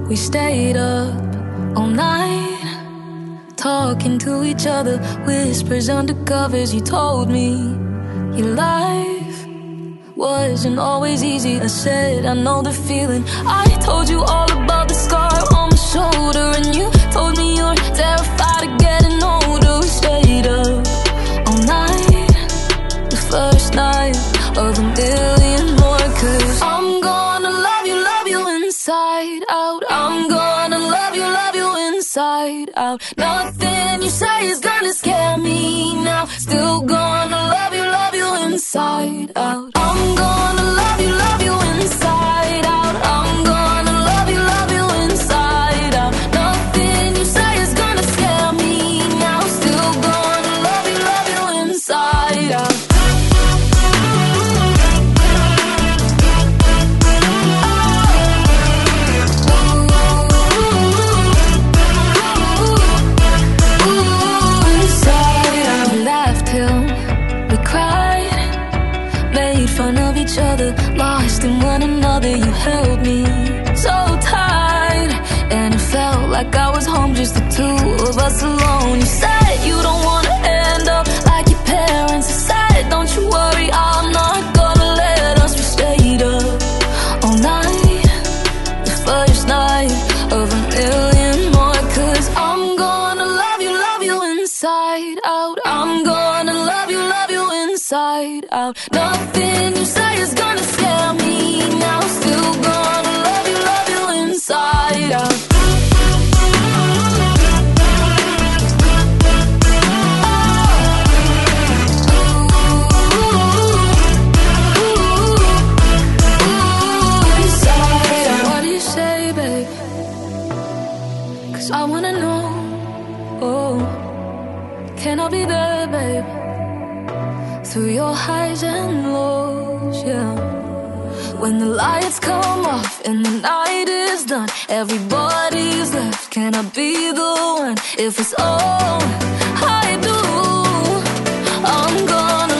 We stayed up all night, talking to each other, whispers under covers. You told me your life wasn't always easy. I said, I know the feeling. I told you all about the scar on my shoulder, and you told me you're terrified of getting older. We stayed up all night, the first night of a million more. 'Cause I'm gonna love you inside out. I'm gonna love you inside out. Nothing you say is gonna scare me now. Still gonna love you inside out. I'm gonna love you inside out. I'm gonna love you inside out. Nothing you say is gonna scare me now. Still gonna love you inside out. Fun of each other, lost in one another. You held me so tight, and it felt like I was home, just the two of us alone. You said you don't wanna end up like your parents. I said, don't you worry, I'm not gonna let us. We stayed up all night, the first night of a million more. 'Cause I'm gonna love you inside out. I'm gonna love you inside out. Nothing you say is gonna scare me now. Still gonna love you inside out. What do you say, babe? 'Cause I wanna know. Oh, can I be there, babe? Through your highs and lows, yeah. When the lights come off and the night is done, everybody's left. Can I be the one? If it's all I do, I'm gonna